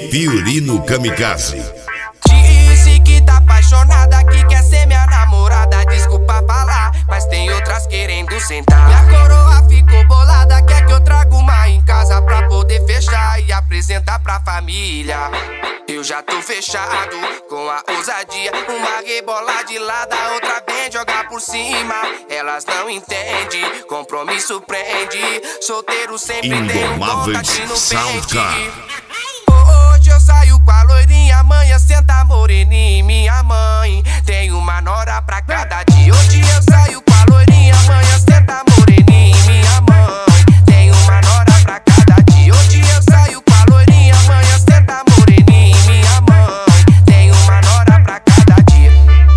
Fiorino Kamikaze. Disse que tá apaixonada, que quer ser minha namorada. Desculpa falar, mas tem outras querendo sentar. Minha coroa ficou bolada, quer que eu traga uma em casa pra poder fechar e apresentar pra família. Eu já tô fechado com a ousadia. Uma rebola de lado, a outra vem jogar por cima. Elas não entendem, compromisso prende. Solteiro sempre tem um contato no pente. Hoje eu saio com a loirinha, amanhã senta moreninha. Minha mãe tem uma nora pra cada dia. Hoje eu saio com a loirinha, amanhã senta moreninha. Minha mãe tem uma nora pra cada dia. Hoje eu saio com a loirinha, amanhã senta moreninha. Minha mãe tem uma nora pra cada dia.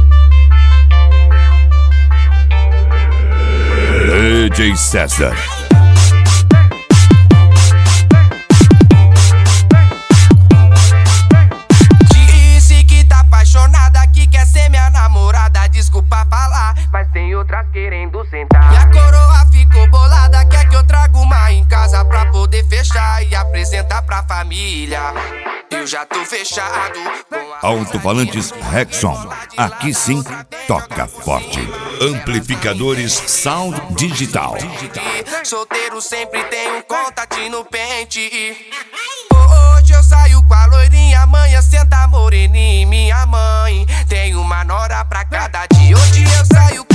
DJ César. Desculpa falar, mas tem outras querendo sentar. Minha coroa ficou bolada, quer que eu traga uma em casa pra poder fechar e apresentar pra família. Eu já tô fechado com a Alto-falantes Rexon. Aqui sim, toca forte. Amplificadores Sound Digital. Solteiro sempre tem um contato no pente. Hoje eu saio com a loirinha, amanhã senta moreninha. Minha mãe tem uma nora pra cada dia. Hoje eu saio